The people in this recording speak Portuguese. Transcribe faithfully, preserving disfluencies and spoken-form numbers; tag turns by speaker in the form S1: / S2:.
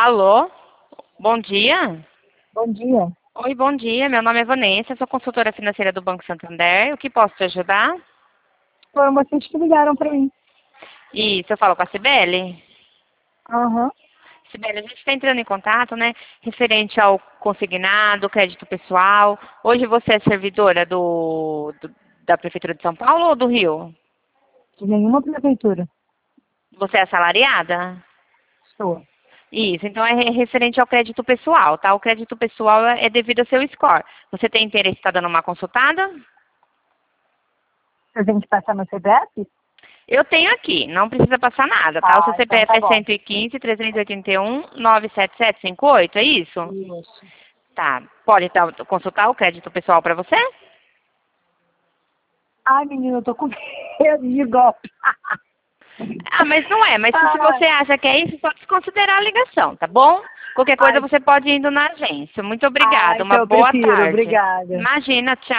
S1: Alô? Bom dia.
S2: Bom dia.
S1: Oi, bom dia. Meu nome é Vanessa, sou consultora financeira do Banco Santander. O que posso te ajudar?
S2: Foram vocês que ligaram para mim.
S1: Isso, eu falo com a Cibele?
S2: Aham.
S1: Sibeli, a gente está entrando em contato, né, referente ao consignado, crédito pessoal. Hoje você é servidora do, do- da Prefeitura de São Paulo ou do Rio?
S2: De nenhuma prefeitura.
S1: Você é assalariada?
S2: Estou.
S1: Isso, então é re- referente ao crédito pessoal, tá? O crédito pessoal é é devido ao seu score. Você tem interesse em estar dando uma consultada?
S2: Você tem que passar no C P F?
S1: Eu tenho aqui, não precisa passar nada, tá? O seu
S2: Ah, então
S1: C P F
S2: tá
S1: é
S2: bom.
S1: cento e quinze, trezentos e oitenta e um, novecentos e setenta e sete cinquenta e oito, é isso?
S2: Isso.
S1: Tá. Pode então, consultar o crédito pessoal para você?
S2: Ai, menina, eu tô com medo de golpe.
S1: Ah, mas não é. Mas se se
S2: Ai,
S1: você acha que é isso, pode desconsiderar a ligação, tá bom? Qualquer coisa
S2: ai,
S1: você pode ir indo na agência. Muito
S2: ai,
S1: obrigada. Uma
S2: então eu
S1: boa
S2: prefiro.
S1: tarde.
S2: Obrigada.
S1: Imagina, tchau.